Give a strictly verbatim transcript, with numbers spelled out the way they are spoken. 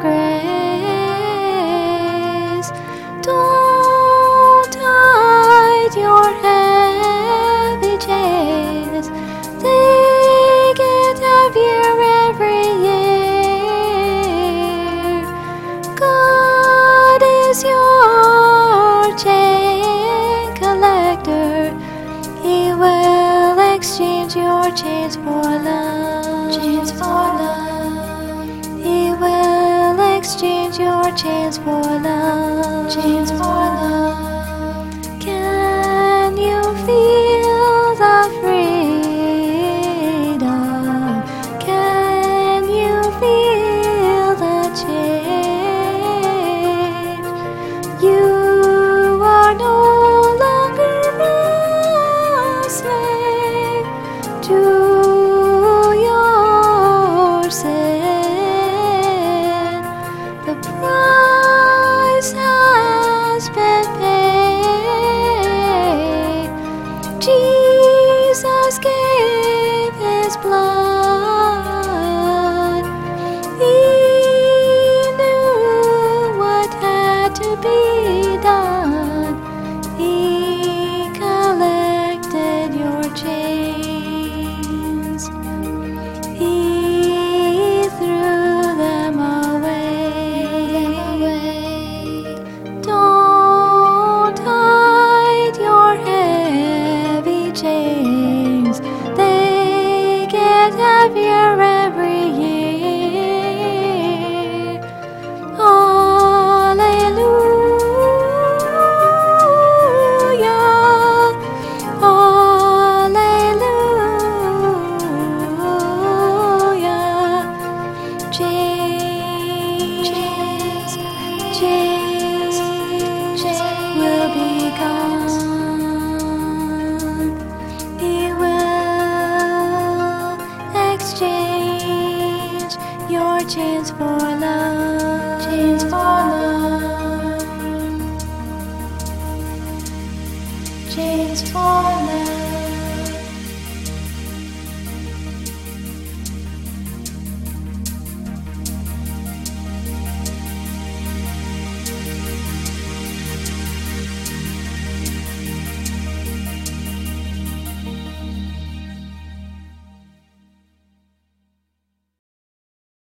grace. Don't hide your heavy chains. They get heavier every year. God is your chain collector. He will exchange your chains for love. Chains for love. He will exchange your chains for love. Chains for